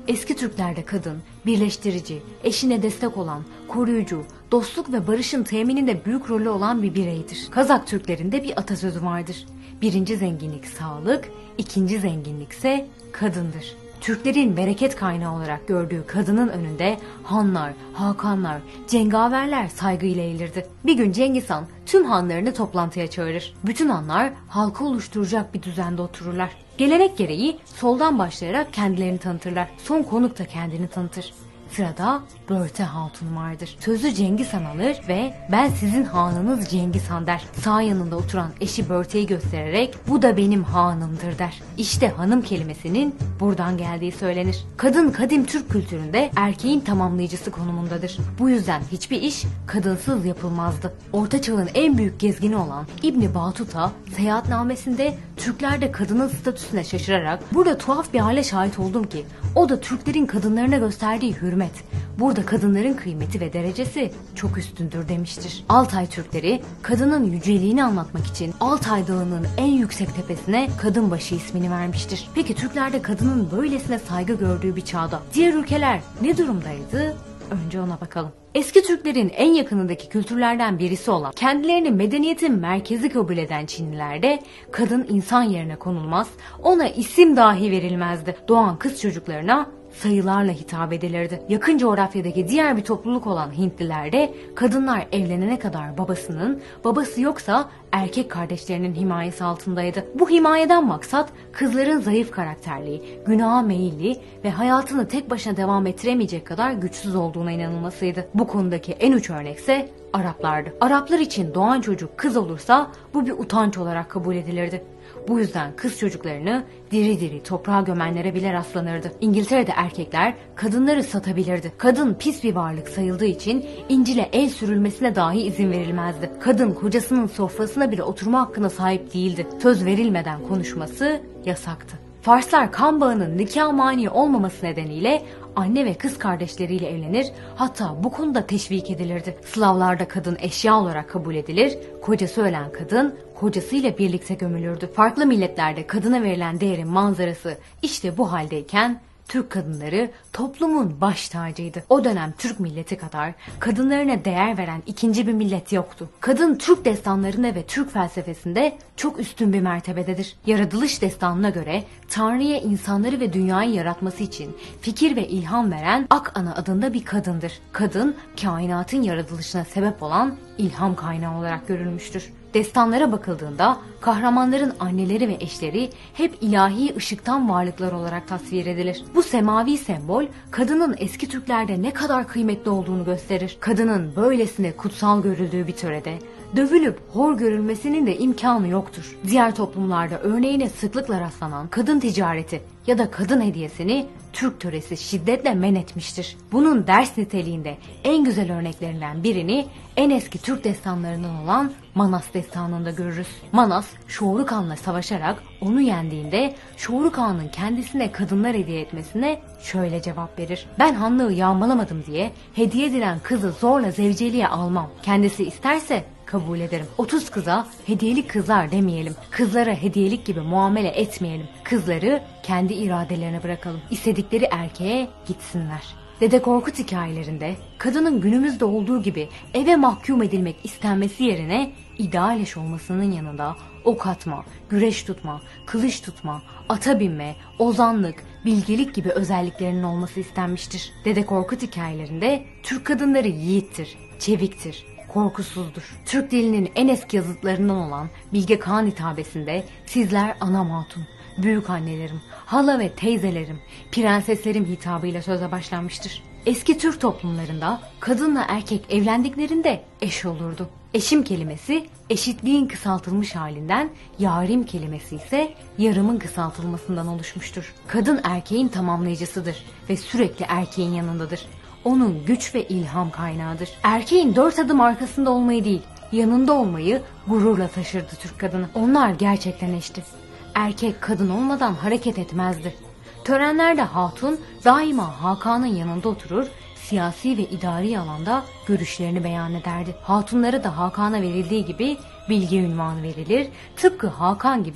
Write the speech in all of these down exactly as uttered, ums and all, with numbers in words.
Eski Türklerde kadın, birleştirici, eşine destek olan, koruyucu, dostluk ve barışın temininde büyük rolü olan bir bireydir. Kazak Türklerinde bir atasözü vardır. Birinci zenginlik sağlık, ikinci zenginlik ise kadındır. Türklerin bereket kaynağı olarak gördüğü kadının önünde hanlar, hakanlar, cengaverler saygıyla eğilirdi. Bir gün Cengiz Han tüm hanlarını toplantıya çağırır. Bütün hanlar halkı oluşturacak bir düzende otururlar. Gelenek gereği soldan başlayarak kendilerini tanıtırlar. Son konuk da kendini tanıtır. Sırada Börte Hatun vardır. Sözü Cengiz Han alır ve ben sizin hanınız Cengiz Han der. Sağ yanında oturan eşi Börte'yi göstererek bu da benim hanımdır der. İşte hanım kelimesinin buradan geldiği söylenir. Kadın kadim Türk kültüründe erkeğin tamamlayıcısı konumundadır. Bu yüzden hiçbir iş kadınsız yapılmazdı. Orta Çağ'ın en büyük gezgini olan İbn Battuta seyahatnamesinde Türklerde kadının statüsüne şaşırarak burada tuhaf bir hale şahit oldum ki o da Türklerin kadınlarına gösterdiği hürmet. Burada kadınların kıymeti ve derecesi çok üstündür demiştir. Altay Türkleri kadının yüceliğini anlatmak için Altay Dağı'nın en yüksek tepesine Kadınbaşı ismini vermiştir. Peki Türklerde kadının böylesine saygı gördüğü bir çağda diğer ülkeler ne durumdaydı? Önce ona bakalım. Eski Türklerin en yakınındaki kültürlerden birisi olan, kendilerini medeniyetin merkezi kabul eden Çinlilerde kadın insan yerine konulmaz, ona isim dahi verilmezdi. Doğan kız çocuklarına sayılarla hitap edilirdi. Yakın coğrafyadaki diğer bir topluluk olan Hintlilerde kadınlar evlenene kadar babasının, babası yoksa erkek kardeşlerinin himayesi altındaydı. Bu himayeden maksat kızların zayıf karakterli, günaha meyilli ve hayatını tek başına devam ettiremeyecek kadar güçsüz olduğuna inanılmasıydı. Bu konudaki en uç örnekse Araplardı. Araplar için doğan çocuk kız olursa bu bir utanç olarak kabul edilirdi. Bu yüzden kız çocuklarını diri diri toprağa gömenlere bile rastlanırdı. İngiltere'de erkekler kadınları satabilirdi. Kadın pis bir varlık sayıldığı için İncil'e el sürülmesine dahi izin verilmezdi. Kadın kocasının sofrasına bile oturma hakkına sahip değildi. Söz verilmeden konuşması yasaktı. Farslar kan bağının nikah mani olmaması nedeniyle anne ve kız kardeşleriyle evlenir, hatta bu konuda teşvik edilirdi. Slavlarda kadın eşya olarak kabul edilir, kocası ölen kadın kocasıyla birlikte gömülürdü. Farklı milletlerde kadına verilen değerin manzarası işte bu haldeyken Türk kadınları toplumun baş tacıydı. O dönem Türk milleti kadar kadınlarına değer veren ikinci bir millet yoktu. Kadın Türk destanlarında ve Türk felsefesinde çok üstün bir mertebededir. Yaratılış destanına göre Tanrı'ya insanları ve dünyayı yaratması için fikir ve ilham veren Ak Ana adında bir kadındır. Kadın kainatın yaratılışına sebep olan ilham kaynağı olarak görülmüştür. Destanlara bakıldığında kahramanların anneleri ve eşleri hep ilahi ışıktan varlıklar olarak tasvir edilir. Bu semavi sembol kadının eski Türklerde ne kadar kıymetli olduğunu gösterir. Kadının böylesine kutsal görüldüğü bir törede dövülüp hor görülmesinin de imkanı yoktur. Diğer toplumlarda örneğine sıklıkla rastlanan kadın ticareti ya da kadın hediyesini Türk töresi şiddetle men etmiştir. Bunun ders niteliğinde en güzel örneklerinden birini en eski Türk destanlarından olan Manas destanında görürüz. Manas, Şoğruk Han'la savaşarak onu yendiğinde Şoğruk Han'ın kendisine kadınlar hediye etmesine şöyle cevap verir. Ben hanlığı yağmalamadım diye hediye edilen kızı zorla zevceliğe almam. Kendisi isterse kabul ederim. otuz kıza hediyelik kızlar demeyelim. Kızlara hediyelik gibi muamele etmeyelim. Kızları kendi iradelerine bırakalım. İstedikleri erkeğe gitsinler. Dede Korkut hikayelerinde kadının günümüzde olduğu gibi eve mahkum edilmek istenmesi yerine ideal eş olmasının yanında ok atma, güreş tutma, kılıç tutma, ata binme, ozanlık, bilgelik gibi özelliklerinin olması istenmiştir. Dede Korkut hikayelerinde Türk kadınları yiğittir, çeviktir, korkusuzdur. Türk dilinin en eski yazıtlarından olan Bilge Kağan hitabesinde sizler anam hatun, büyük annelerim, hala ve teyzelerim, prenseslerim hitabıyla söze başlanmıştır. Eski Türk toplumlarında kadınla erkek evlendiklerinde eş olurdu. Eşim kelimesi eşitliğin kısaltılmış halinden, yarim kelimesi ise yarımın kısaltılmasından oluşmuştur. Kadın erkeğin tamamlayıcısıdır ve sürekli erkeğin yanındadır. Onun güç ve ilham kaynağıdır. Erkeğin dört adım arkasında olmayı değil, yanında olmayı gururla taşırdı Türk kadını. Onlar gerçekten eşti. Erkek kadın olmadan hareket etmezdi. Törenlerde hatun daima Hakan'ın yanında oturur, siyasi ve idari alanda görüşlerini beyan ederdi. Hatunlara da Hakan'a verildiği gibi bilge ünvanı verilir. Tıpkı Hakan gibi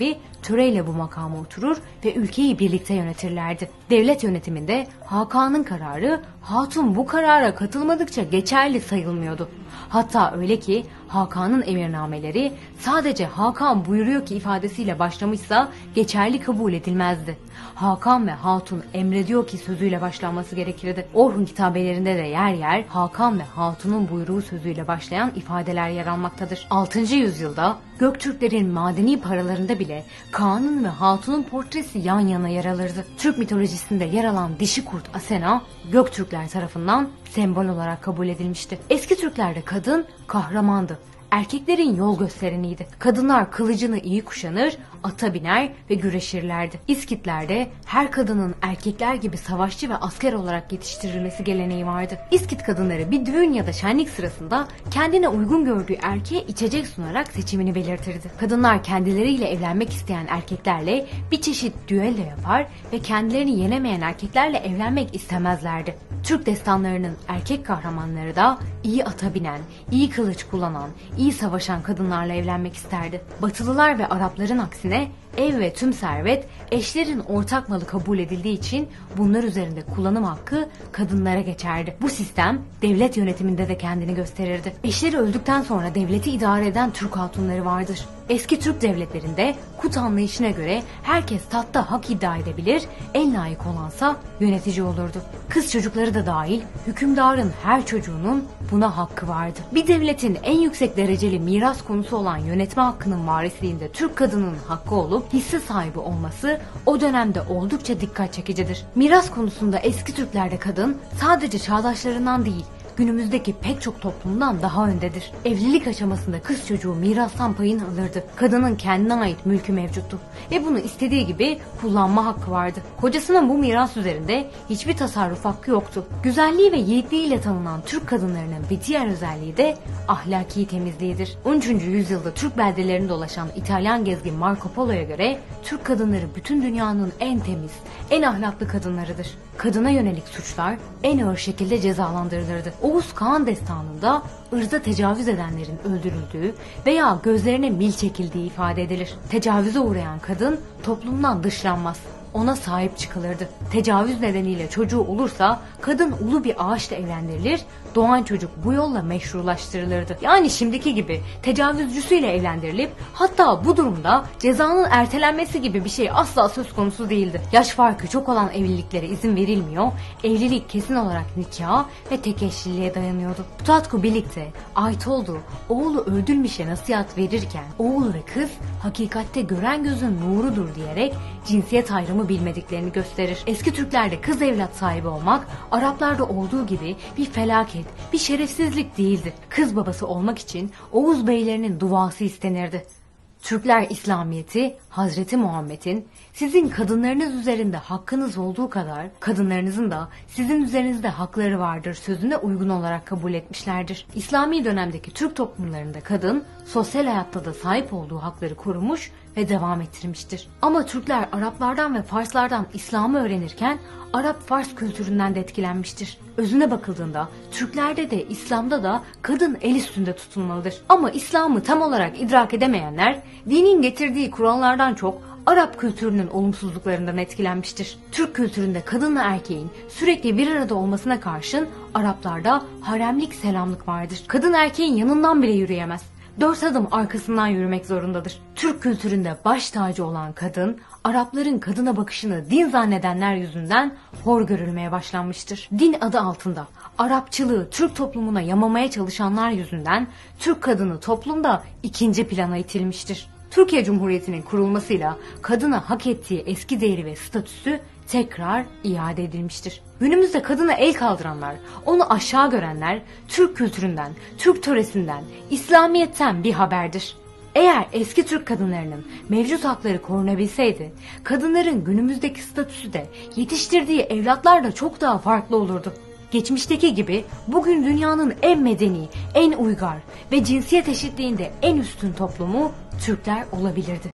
töreyle bu makama oturur ve ülkeyi birlikte yönetirlerdi. Devlet yönetiminde Hakan'ın kararı hatun bu karara katılmadıkça geçerli sayılmıyordu. Hatta öyle ki Hakan'ın emirnameleri sadece Hakan buyuruyor ki ifadesiyle başlamışsa geçerli kabul edilmezdi. Hakan ve Hatun emrediyor ki sözüyle başlanması gerekirdi. Orhun kitabelerinde de yer yer Hakan ve Hatun'un buyruğu sözüyle başlayan ifadeler yer almaktadır. altıncı yüzyılda Göktürklerin madeni paralarında bile Kaan'ın ve Hatun'un portresi yan yana yer alırdı. Türk mitolojisinde yer alan dişi kurt Asena, Göktürkler tarafından sembol olarak kabul edilmişti. Eski Türklerde kadın kahramandı. Erkeklerin yol göstereniydi. Kadınlar kılıcını iyi kuşanır, ata biner ve güreşirlerdi. İskitlerde her kadının erkekler gibi savaşçı ve asker olarak yetiştirilmesi geleneği vardı. İskit kadınları bir düğün ya da şenlik sırasında kendine uygun gördüğü erkeğe içecek sunarak seçimini belirtirdi. Kadınlar kendileriyle evlenmek isteyen erkeklerle bir çeşit düello yapar ve kendilerini yenemeyen erkeklerle evlenmek istemezlerdi. Türk destanlarının erkek kahramanları da iyi ata binen, iyi kılıç kullanan, iyi savaşan kadınlarla evlenmek isterdi. Batılılar ve Arapların aksine ev ve tüm servet eşlerin ortak malı kabul edildiği için bunlar üzerinde kullanım hakkı kadınlara geçerdi. Bu sistem devlet yönetiminde de kendini gösterirdi. Eşleri öldükten sonra devleti idare eden Türk hatunları vardır. Eski Türk devletlerinde kut anlayışına göre herkes tahtta hak iddia edebilir, en layık olansa yönetici olurdu. Kız çocukları da dahil hükümdarın her çocuğunun buna hakkı vardı. Bir devletin en yüksek dereceli miras konusu olan yönetme hakkının varisliğinde Türk kadının hakkı olup hisse sahibi olması o dönemde oldukça dikkat çekicidir. Miras konusunda eski Türklerde kadın sadece çağdaşlarından değil, günümüzdeki pek çok toplumdan daha öndedir. Evlilik aşamasında kız çocuğu mirastan payını alırdı. Kadının kendine ait mülkü mevcuttu ve bunu istediği gibi kullanma hakkı vardı. Kocasının bu miras üzerinde hiçbir tasarruf hakkı yoktu. Güzelliği ve yiğitliğiyle tanınan Türk kadınlarının bir diğer özelliği de ahlaki temizliğidir. on üçüncü yüzyılda Türk beldelerinde dolaşan İtalyan gezgin Marco Polo'ya göre Türk kadınları bütün dünyanın en temiz, en ahlaklı kadınlarıdır. Kadına yönelik suçlar en ağır şekilde cezalandırılırdı. Oğuz Kağan destanında ırza tecavüz edenlerin öldürüldüğü veya gözlerine mil çekildiği ifade edilir. Tecavüze uğrayan kadın toplumdan dışlanmaz. Ona sahip çıkılırdı. Tecavüz nedeniyle çocuğu olursa kadın ulu bir ağaçla evlendirilir, doğan çocuk bu yolla meşrulaştırılırdı. Yani şimdiki gibi tecavüzcüsüyle evlendirilip hatta bu durumda cezanın ertelenmesi gibi bir şey asla söz konusu değildi. Yaş farkı çok olan evliliklere izin verilmiyor, evlilik kesin olarak nikaha ve tek eşliliğe dayanıyordu. Tutatku birlikte Aytoldu oğlu öldürmüşe nasihat verirken oğul ve kız hakikatte gören gözün nurudur diyerek cinsiyet ayrımı bilmediklerini gösterir. Eski Türklerde kız evlat sahibi olmak Araplarda olduğu gibi bir felaket, bir şerefsizlik değildi. Kız babası olmak için Oğuz beylerinin duası istenirdi. Türkler İslamiyeti Hazreti Muhammed'in sizin kadınlarınız üzerinde hakkınız olduğu kadar kadınlarınızın da sizin üzerinizde hakları vardır sözüne uygun olarak kabul etmişlerdir. İslami dönemdeki Türk toplumlarında kadın sosyal hayatta da sahip olduğu hakları korumuş ve devam ettirmiştir. Ama Türkler Araplardan ve Farslardan İslam'ı öğrenirken Arap-Fars kültüründen de etkilenmiştir. Özüne bakıldığında Türklerde de İslam'da da kadın el üstünde tutulmalıdır. Ama İslam'ı tam olarak idrak edemeyenler dinin getirdiği kurallardan çok Arap kültürünün olumsuzluklarından etkilenmiştir. Türk kültüründe kadınla erkeğin sürekli bir arada olmasına karşın Araplarda haremlik selamlık vardır. Kadın erkeğin yanından bile yürüyemez. Dört adım arkasından yürümek zorundadır. Türk kültüründe baş tacı olan kadın, Arapların kadına bakışını din zannedenler yüzünden hor görülmeye başlanmıştır. Din adı altında Arapçılığı Türk toplumuna yamamaya çalışanlar yüzünden Türk kadını toplumda ikinci plana itilmiştir. Türkiye Cumhuriyeti'nin kurulmasıyla kadına hak ettiği eski değeri ve statüsü tekrar iade edilmiştir. Günümüzde kadına el kaldıranlar, onu aşağı görenler Türk kültüründen, Türk töresinden, İslamiyet'ten bir haberdir. Eğer eski Türk kadınlarının mevcut hakları korunabilseydi, kadınların günümüzdeki statüsü de yetiştirdiği evlatlar da çok daha farklı olurdu. Geçmişteki gibi bugün dünyanın en medeni, en uygar ve cinsiyet eşitliğinde en üstün toplumu Türkler olabilirdi.